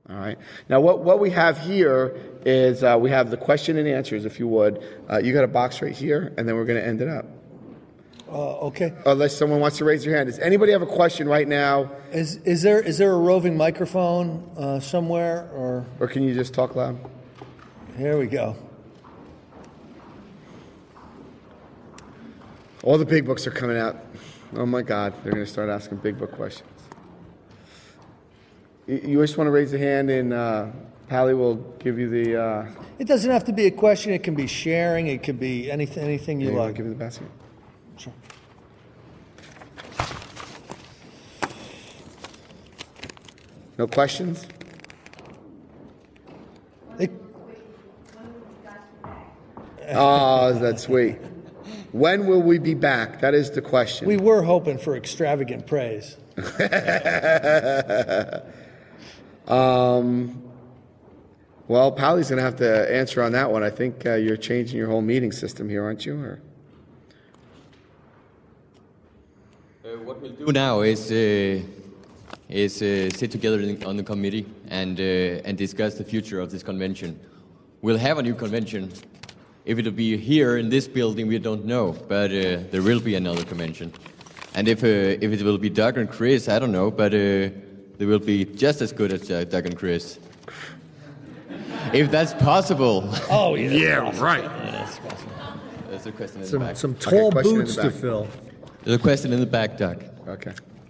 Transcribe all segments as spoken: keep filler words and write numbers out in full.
All right. Now, what, what we have here is uh, we have the question and answers, if you would. Uh, you got a box right here, and then we're going to end it up. Uh, okay. Unless someone wants to raise their hand. Does anybody have a question right now? Is is there is there a roving microphone uh, somewhere, or or can you just talk loud? Here we go. All the big books are coming out. Oh my God, they're going to start asking big book questions. You just want to raise a hand, and uh, Pally will give you the. Uh, it doesn't have to be a question. It can be sharing. It could be anything. Anything you yeah, you like. Want to give me the basket? Sure. No questions? It, oh, that's sweet. When will we be back? That is the question. We were hoping for extravagant praise. um, well, Pally's going to have to answer on that one. I think uh, you're changing your whole meeting system here, aren't you? Or? Uh, what we'll do now is uh, is uh, sit together in, on the committee and uh, and discuss the future of this convention. We'll have a new convention. If it'll be here in this building, we don't know, but uh, there will be another convention. And if uh, if it will be Doug and Chris, I don't know, but uh, they will be just as good as uh, Doug and Chris. If that's possible. Oh, yeah. Yeah, right. Yeah, that's possible. There's a question in Some, the back. some tall Okay, boots to fill. There's a question in the back, Doug. Okay.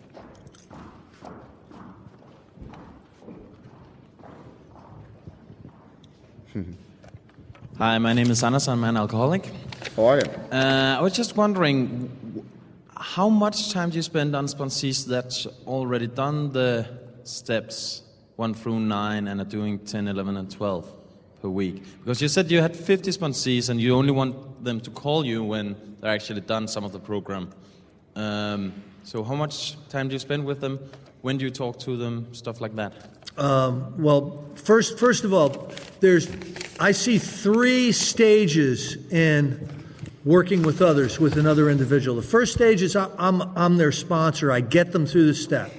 Hi, my name is Anders. I'm an alcoholic. How are you? Uh, I was just wondering, how much time do you spend on sponsees that's already done the steps one through nine and are doing ten, eleven, and twelve per week? Because you said you had fifty sponsees and you only want them to call you when they're actually done some of the program. Um, so how much time do you spend with them? When do you talk to them? Stuff like that. Um, well, first, first of all, there's, I see three stages in working with others, with another individual. The first stage is I'm, I'm their sponsor. I get them through the steps.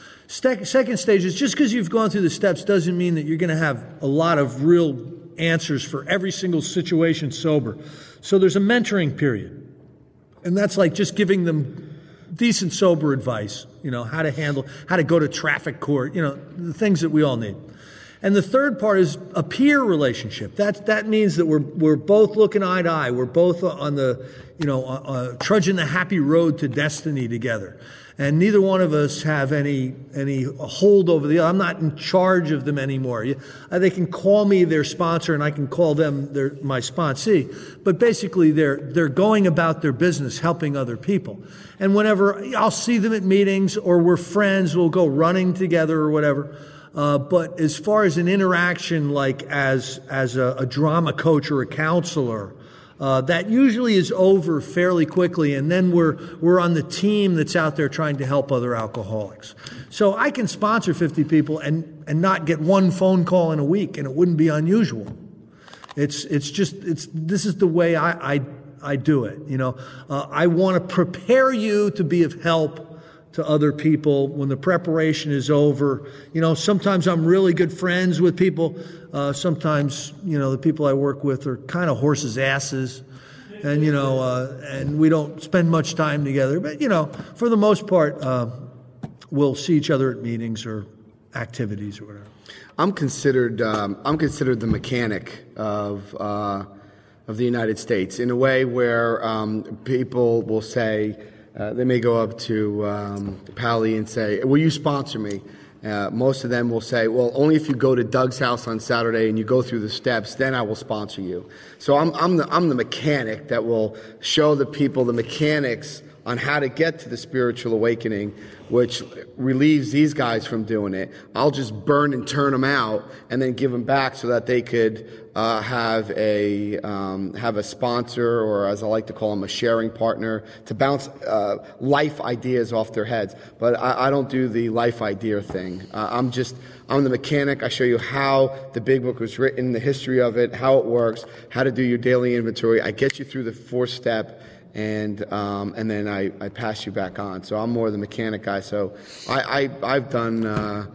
Second stage is just because you've gone through the steps doesn't mean that you're going to have a lot of real answers for every single situation sober. So there's a mentoring period. And that's like just giving them decent sober advice, you know, how to handle, how to go to traffic court, you know, the things that we all need. And the third part is a peer relationship. That that means that we're we're both looking eye to eye. We're both on the, you know, uh, trudging the happy road to destiny together. And neither one of us have any any hold over the other. I'm not in charge of them anymore. You, uh, they can call me their sponsor, and I can call them their my sponsee. But basically, they're they're going about their business, helping other people. And whenever I'll see them at meetings, or we're friends, we'll go running together or whatever. Uh, but as far as an interaction, like as as a, a drama coach or a counselor, uh, that usually is over fairly quickly, and then we're we're on the team that's out there trying to help other alcoholics. So I can sponsor fifty people and and not get one phone call in a week, and it wouldn't be unusual. It's it's just it's this is the way I I, I do it. You know, uh, I want to prepare you to be of help to other people when the preparation is over. You know, sometimes I'm really good friends with people. Uh, sometimes, you know, the people I work with are kind of horses' asses. And, you know, uh, and we don't spend much time together. But, you know, for the most part, uh, we'll see each other at meetings or activities or whatever. I'm considered um, I'm considered the mechanic of uh, of the United States in a way where um, people will say, Uh, they may go up to um, Pally and say, will you sponsor me? Uh, most of them will say, well, only if you go to Doug's house on Saturday and you go through the steps, then I will sponsor you. So I'm, I'm, the, I'm the mechanic that will show the people the mechanics on how to get to the spiritual awakening, which relieves these guys from doing it. I'll just burn and turn them out and then give them back so that they could uh, have a um, have a sponsor, or as I like to call them, a sharing partner, to bounce uh, life ideas off their heads. But I, I don't do the life idea thing. Uh, I'm just I'm the mechanic. I show you how the Big Book was written, the history of it, how it works, how to do your daily inventory. I get you through the fourth step. And um, and then I, I pass you back on. So I'm more the mechanic guy. So I, I I've done uh,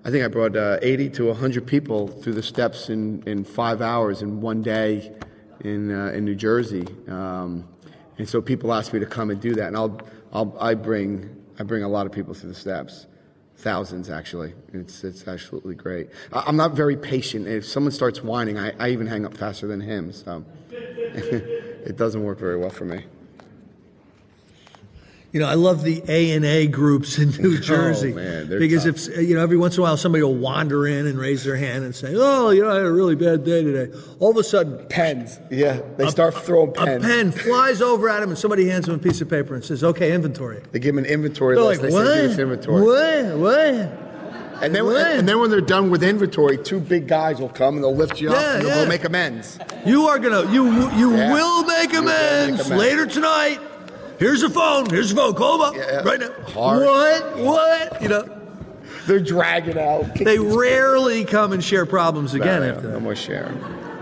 I think I brought uh, eighty to one hundred people through the steps in, in five hours in one day in uh, in New Jersey. Um, and so people ask me to come and do that, and I'll I'll I bring I bring a lot of people through the steps, thousands actually. It's it's absolutely great. I, I'm not very patient. If someone starts whining, I, I even hang up faster than him. So it doesn't work very well for me. You know, I love the A and A groups in New Jersey. Oh, man, they're because tough. if, you know, every once in a while somebody will wander in and raise their hand and say, oh, you know, I had a really bad day today. All of a sudden, Pens. Yeah, they start throwing a pens. pen flies over at him and somebody hands him a piece of paper and says, okay, inventory. They give them an inventory They're list. like, they what? say, give us inventory. What? What? And then, What? and then when they're done with inventory, two big guys will come and they'll lift you up Yeah, and they'll yeah. go make amends. You are going to, you you Yeah. will make You will make amends amends. later tonight. Here's the phone. Here's the phone. Call them up Yeah. right now. Hard. What? What? You know, They're dragging out. they rarely come and share problems again No, after no that. more sharing.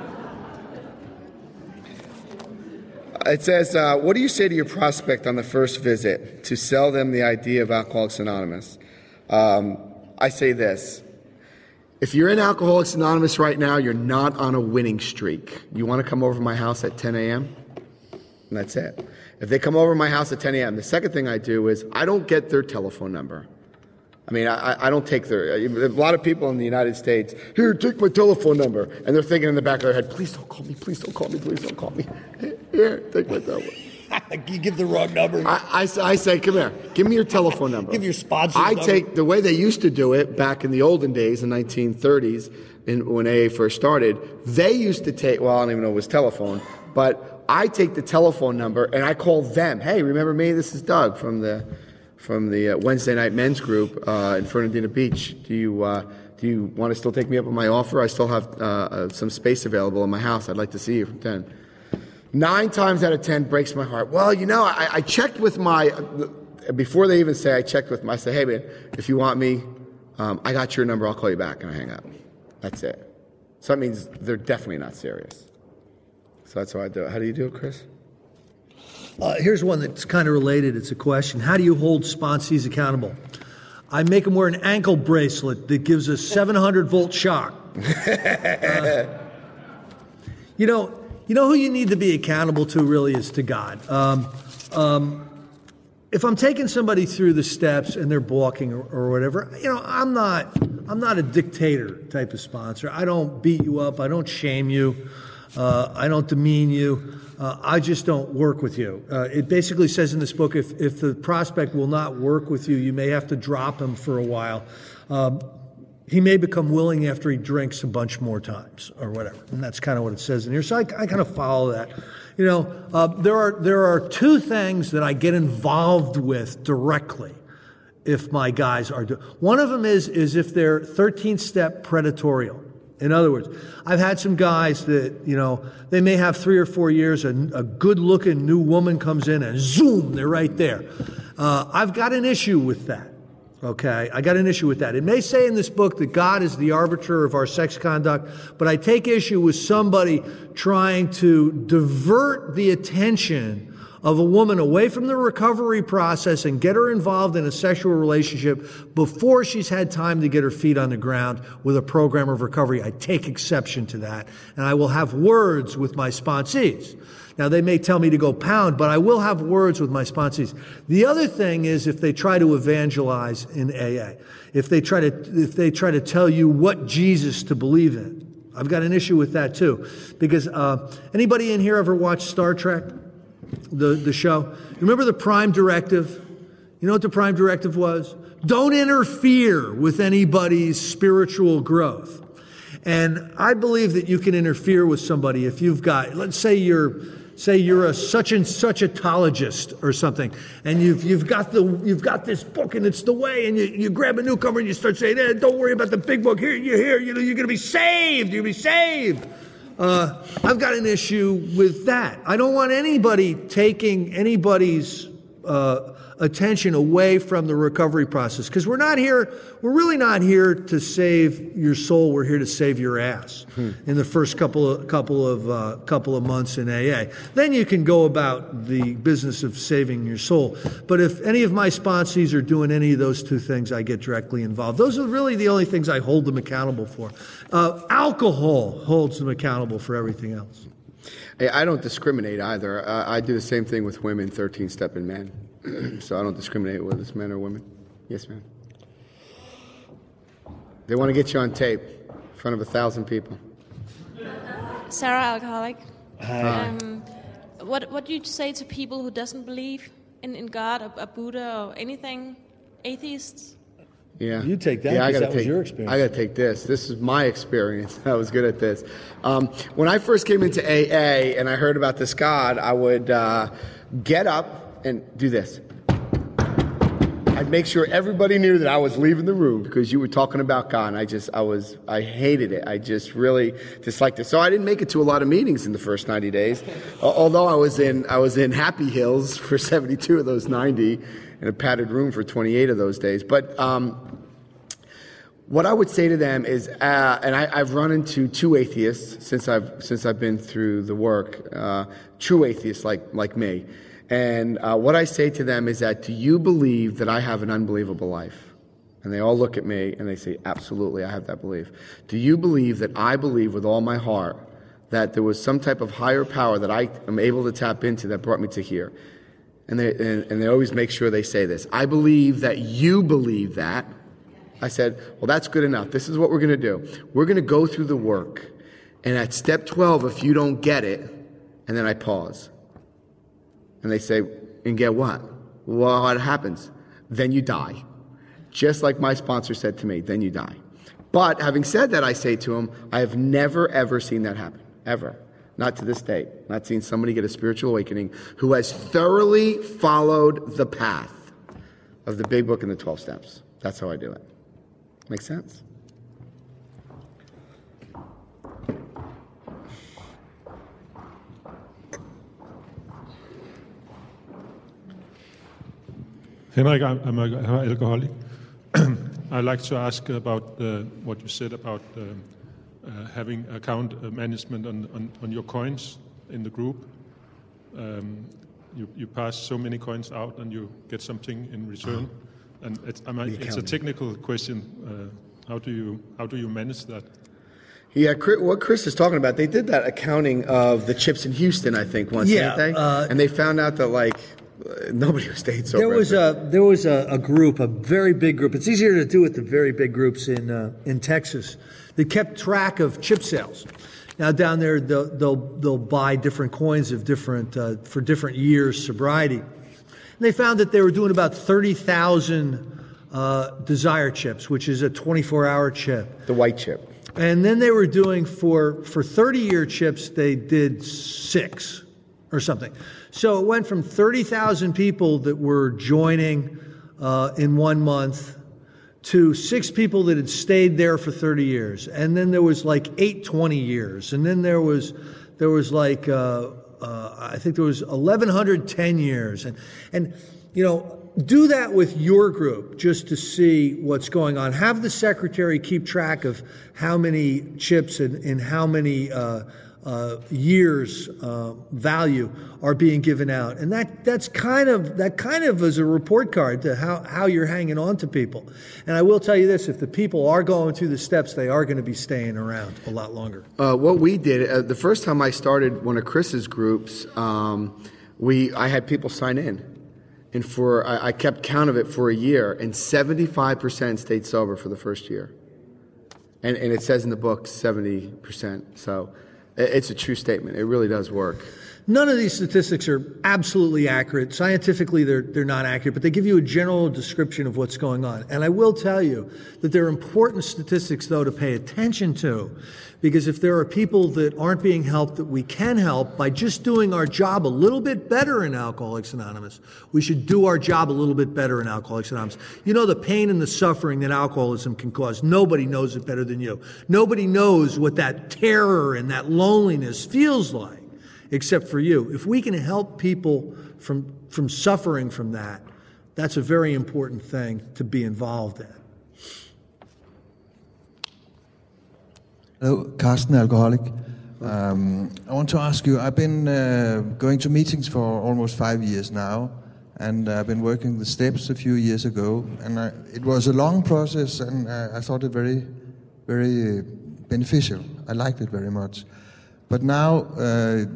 It says, uh, what do you say to your prospect on the first visit to sell them the idea of Alcoholics Anonymous? Um, I say this. If you're in Alcoholics Anonymous right now, you're not on a winning streak. You want to come over to my house at ten a.m.? And that's it. If they come over to my house at ten a.m., the second thing I do is I don't get their telephone number. I mean, I, I don't take their... A lot of people in the United States, here, take my telephone number. And they're thinking in the back of their head, please don't call me, please don't call me, please don't call me. Here, take my telephone. You give the wrong number. I, I, s- I say, come here, give me your telephone number. Give your sponsor's I number. take, the way they used to do it back in the olden days, in nineteen thirties, in, when A A first started, they used to take, well, I don't even know if it was telephone, but I take the telephone number and I call them. Hey, remember me? This is Doug from the from the uh, Wednesday night men's group uh, in Fernandina Beach. Do you uh, do you want to still take me up on my offer? I still have uh, uh, some space available in my house. I'd like to see you from ten. Nine times out of ten breaks my heart. Well, you know, I, I checked with my, before they even say I checked with my, I say, hey man, if you want me, um, I got your number, I'll call you back, and I hang up. That's it. So that means they're definitely not serious. So that's how I do it. How do you do it, Chris? Uh, here's one that's kind of related. It's a question. How do you hold sponsees accountable? I make them wear an ankle bracelet that gives a seven hundred volt shock. Uh, you know, you know who you need to be accountable to really is to God. Um, um, if I'm taking somebody through the steps and they're balking or, or whatever, you know, I'm not, I'm not a dictator type of sponsor. I don't beat you up. I don't shame you. Uh, I don't demean you. Uh, I just don't work with you. Uh, it basically says in this book, if, if the prospect will not work with you, you may have to drop him for a while. Um, he may become willing after he drinks a bunch more times or whatever. And that's kind of what it says in here. So I, I kind of follow that. You know, uh, there are there are two things that I get involved with directly if my guys are doing. One of them is is if they're thirteenth step predatorial. In other words, I've had some guys that, you know, they may have three or four years, a, a good-looking new woman comes in and zoom, they're right there. Uh, I've got an issue with that, okay? I got an issue with that. It may say in this book that God is the arbiter of our sex conduct, but I take issue with somebody trying to divert the attention of a woman away from the recovery process and get her involved in a sexual relationship before she's had time to get her feet on the ground with a program of recovery. I take exception to that, and I will have words with my sponsees. Now, they may tell me to go pound, but I will have words with my sponsees. The other thing is if they try to evangelize in A A, if they try to, if they try to tell you what Jesus to believe in. I've got an issue with that too, because uh, anybody in here ever watched Star Trek? The, the show. Remember the Prime Directive? You know what the Prime Directive was? Don't interfere with anybody's spiritual growth. And I believe that you can interfere with somebody if you've got, let's say you're, say you're a such and such atologist or something, and you've you've got the you've got this book and it's the way, and you, you grab a newcomer and you start saying, eh, don't worry about the big book. Here, you're here. You know, you're going to be saved. You're going to be saved. Uh, I've got an issue with that. I don't want anybody taking anybody's uh, attention away from the recovery process, because we're not here, we're really not here to save your soul. We're here to save your ass hmm. in the first couple of couple of uh, couple of months in A A. Then you can go about the business of saving your soul. But if any of my sponsees are doing any of those two things, I get directly involved. Those are really the only things I hold them accountable for. Uh, alcohol holds them accountable for everything else. I don't discriminate either. Uh, I do the same thing with women, thirteen-step in men. So I don't discriminate whether it's men or women. Yes, ma'am. They want to get you on tape in front of a thousand people. Sarah, alcoholic. Hi. Um, what what do you say to people who doesn't believe in, in God or, or Buddha or anything? Atheists? Yeah. You take that yeah, I because gotta that take, was your experience. I got to take this. This is my experience. I was good at this. Um, when I first came into A A and I heard about this God, I would uh, get up and do this. I'd make sure everybody knew that I was leaving the room because you were talking about God. And I just, I was, I hated it. I just really disliked it. So I didn't make it to a lot of meetings in the first ninety days. Although I was in, I was in Happy Hills for seventy-two of those ninety. In a padded room for twenty-eight of those days. But um, what I would say to them is, uh, and I, I've run into two atheists since I've since I've been through the work, uh, true atheists like like me. And uh, what I say to them is that, do you believe that I have an unbelievable life? And they all look at me and they say, absolutely, I have that belief. Do you believe that I believe with all my heart that there was some type of higher power that I am able to tap into that brought me to here? And they, and, and they always make sure they say this. I believe that you believe that. I said, well, that's good enough. This is what we're going to do. We're going to go through the work. And at step twelve, if you don't get it, and then I pause. And they say, and get what? Well, what happens? Then you die. Just like my sponsor said to me, then you die. But having said that, I say to him, I have never, ever seen that happen. Ever. Not to this day. Not seen somebody get a spiritual awakening who has thoroughly followed the path of the Big Book and the twelve Steps. That's how I do it. Make sense? Henrik, I'm, I'm an alcoholic. I'd like to ask about uh, what you said about uh, Uh, having account uh, management on, on, on your coins in the group. Um, you, you pass so many coins out and you get something in return. And it's, I mean, it's a technical question. Uh, how do you how do you manage that? Yeah, what Chris is talking about, they did that accounting of the chips in Houston, I think, once, yeah, didn't they? Uh, and they found out that, like, nobody stayed sober. There was a there was a, a group, a very big group. It's easier to do with the very big groups in uh, in Texas. They kept track of chip sales. Now down there, they'll they'll, they'll buy different coins of different uh, for different years sobriety. And they found that they were doing about thirty thousand uh, Desire chips, which is a twenty-four hour chip. The white chip. And then they were doing for for thirty year chips, they did six or something. So it went from thirty thousand people that were joining uh, in one month to six people that had stayed there for thirty years. And then there was like eight twenty years. And then there was there was like, uh, uh, I think there was eleven ten years. And, and, you know, do that with your group just to see what's going on. Have the secretary keep track of how many chips and, and how many uh, uh, years uh, value are being given out, and that that's kind of that kind of is a report card to how how you're hanging on to people. And I will tell you this: if the people are going through the steps, they are going to be staying around a lot longer. Uh, what we did uh, the first time I started one of Chris's groups, um, we I had people sign in, and for I, I kept count of it for a year, and seventy-five percent stayed sober for the first year, and and it says in the book seventy percent. So it's a true statement. It really does work. None of these statistics are absolutely accurate. Scientifically, they're they're not accurate, but they give you a general description of what's going on. And I will tell you that there are important statistics, though, to pay attention to, because if there are people that aren't being helped that we can help by just doing our job a little bit better in Alcoholics Anonymous, we should do our job a little bit better in Alcoholics Anonymous. You know the pain and the suffering that alcoholism can cause. Nobody knows it better than you. Nobody knows what that terror and that loneliness feels like. except for you. If we can help people from, from suffering from that, that's a very important thing to be involved in. Hello, Carsten, alcoholic. Um, I want to ask you, I've been uh, going to meetings for almost five years now, and I've been working the steps a few years ago, and I, it was a long process, and I, I thought it very, very beneficial. I liked it very much. But now, uh,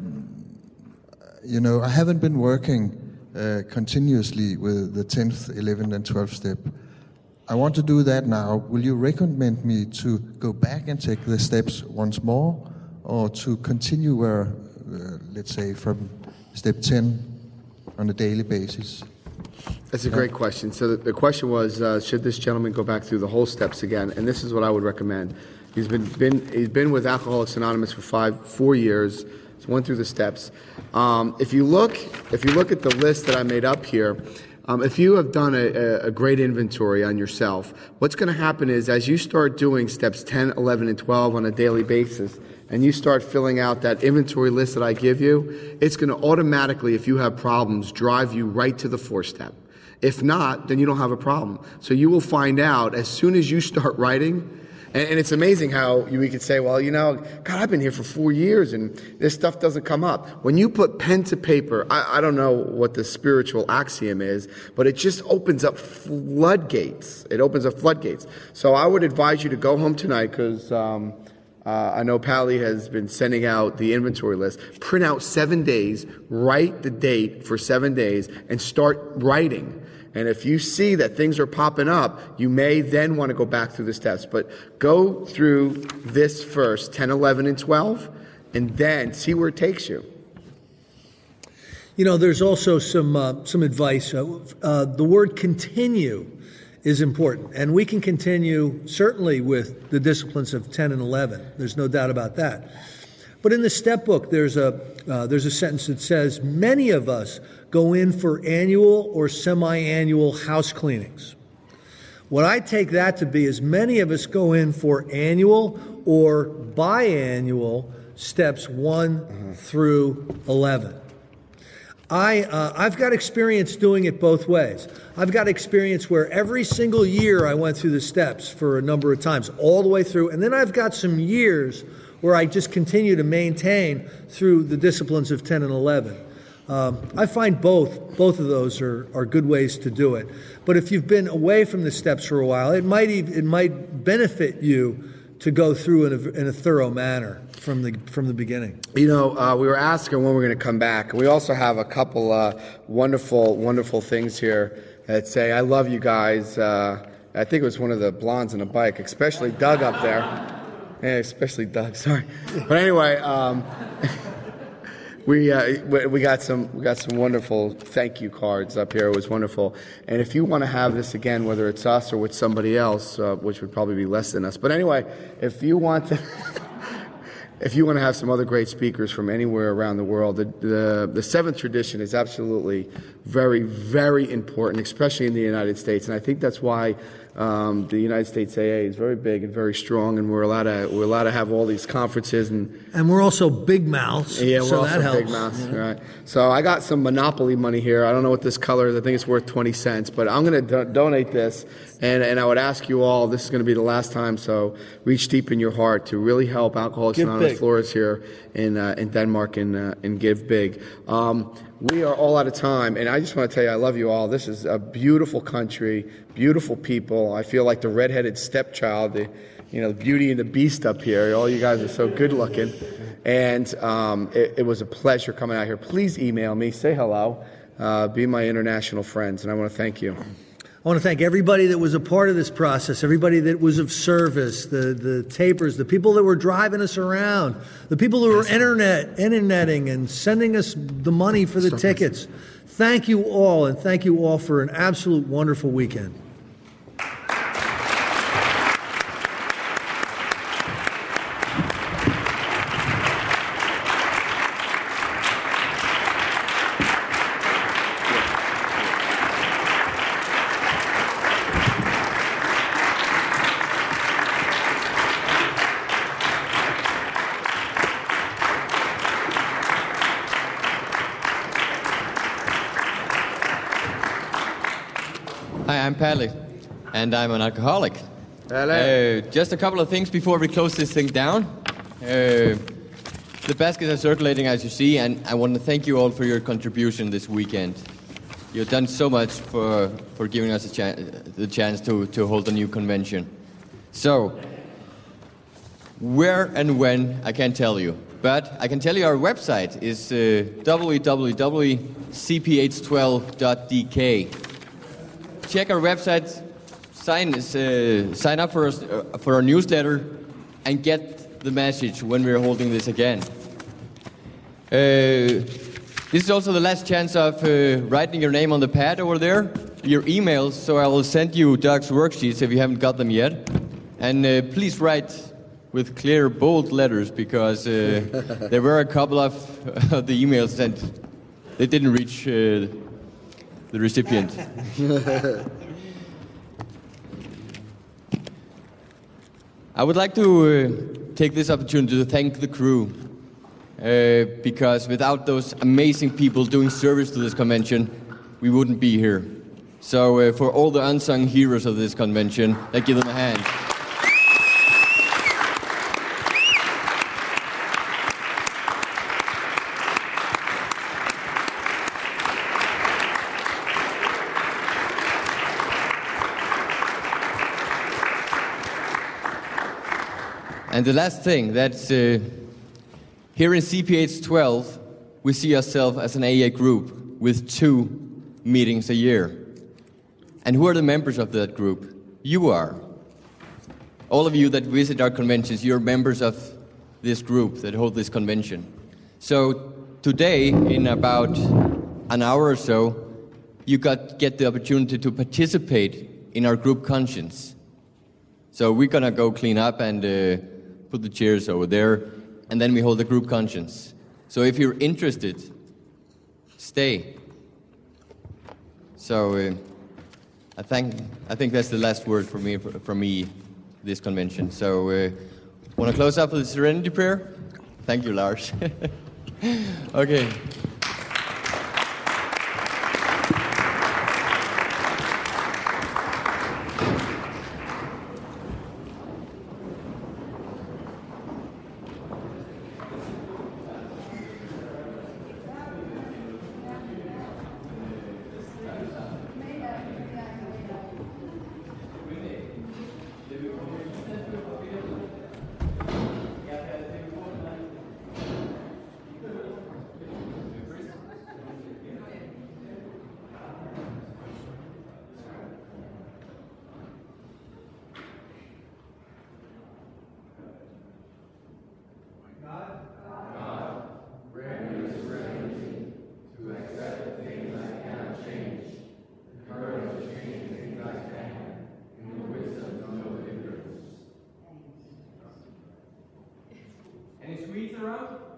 you know, I haven't been working uh, continuously with the tenth, eleventh, and twelfth step. I want to do that now. Will you recommend me to go back and take the steps once more, or to continue where, uh, let's say, from step ten on a daily basis? That's a great question. So the, the question was, uh, should this gentleman go back through the whole steps again? And this is what I would recommend. He's been, been he's been with Alcoholics Anonymous for five, four years. He's went through the steps. Um, if you look, if you look at the list that I made up here, um, if you have done a, a great inventory on yourself, what's going to happen is as you start doing steps ten, eleven, and twelve on a daily basis, and you start filling out that inventory list that I give you, it's going to automatically, if you have problems, drive you right to the fourth step. If not, then you don't have a problem. So you will find out as soon as you start writing. And, and it's amazing how you, we could say, well, you know, God, I've been here for four years and this stuff doesn't come up. When you put pen to paper, I, I don't know what the spiritual axiom is, but it just opens up floodgates. It opens up floodgates. So I would advise you to go home tonight because um, uh, I know Pally has been sending out the inventory list. Print out seven days, write the date for seven days, and start writing. And if you see that things are popping up, you may then want to go back through the steps. But go through this first, ten, eleven, and twelve, and then see where it takes you. You know, there's also some uh, some advice. Uh, uh, the word continue is important. And we can continue certainly with the disciplines of ten and eleven. There's no doubt about that. But in the step book, there's a uh, there's a sentence that says, many of us go in for annual or semi-annual house cleanings. What I take that to be is many of us go in for annual or biannual steps one mm-hmm. through eleven. I, uh, I've got experience doing it both ways. I've got experience where every single year I went through the steps for a number of times, all the way through. And then I've got some years where I just continue to maintain through the disciplines of ten and eleven. Um, I find both both of those are, are good ways to do it. But if you've been away from the steps for a while, it might even, it might benefit you to go through in a, in a thorough manner from the from the beginning. You know, uh, we were asking when we're going to come back. We also have a couple uh, wonderful, wonderful things here that say, "I love you guys." Uh, I think it was one of the blondes on a bike, especially Doug up there. Yeah, especially Doug. Sorry, but anyway. Um, We uh, we got some we got some wonderful thank you cards up here. It was wonderful. And if you want to have this again, whether it's us or with somebody else, uh, which would probably be less than us, but anyway, if you want to, if you want to have some other great speakers from anywhere around the world, the, the the seventh tradition is absolutely very very important, especially in the United States, and I think that's why. Um, the United States A A is very big and very strong, and we're allowed to we're allowed to have all these conferences, and and we're also big mouths. Yeah, we're so also that helps. big mouths, yeah. Right? So I got some Monopoly money here. I don't know what this color is. I think it's worth twenty cents, but I'm going to do- donate this, and and I would ask you all. This is going to be the last time, so reach deep in your heart to really help Alcoholics Anonymous Flores here in uh, in Denmark and uh, and give big. Um, We are all out of time, and I just want to tell you I love you all. This is a beautiful country, beautiful people. I feel like the redheaded stepchild, the you know, Beauty and the Beast up here. All you guys are so good looking, and um, it, it was a pleasure coming out here. Please email me, say hello, uh, be my international friends, and I want to thank you. I want to thank everybody that was a part of this process, everybody that was of service, the, the tapers, the people that were driving us around, the people who were internet, interneting and sending us the money for the tickets. Thank you all, and thank you all for an absolute wonderful weekend. Hi, I'm Palle, and I'm an alcoholic. Uh, just a couple of things before we close this thing down. Uh, the baskets are circulating, as you see, and I want to thank you all for your contribution this weekend. You've done so much for, for giving us a cha- the chance to, to hold a new convention. So, where and when, I can't tell you. But I can tell you our website is uh, w w w dot c p h twelve dot d k. Check our website, sign, uh, sign up for, us, uh, for our newsletter, and get the message when we're holding this again. Uh, This is also the last chance of uh, writing your name on the pad over there, your emails, so I will send you Doug's worksheets if you haven't got them yet. And uh, please write with clear, bold letters, because uh, there were a couple of uh, the emails sent. They didn't reach uh, the recipient. I would like to uh, take this opportunity to thank the crew. Uh, because without those amazing people doing service to this convention, we wouldn't be here. So uh, for all the unsung heroes of this convention, let's give them a hand. And the last thing, that's... Uh, Here in C P H twelve, we see ourselves as an A A group with two meetings a year. And who are the members of that group? You are. All of you that visit our conventions, you're members of this group that hold this convention. So today, in about an hour or so, you got get the opportunity to participate in our group conscience. So we're gonna go clean up and uh, put the chairs over there, and then we hold a group conscience. So if you're interested, stay. So uh, I think I think that's the last word for me from me this convention. So uh, want to close up with a serenity prayer? Thank you, Lars. Okay. Any sweets around?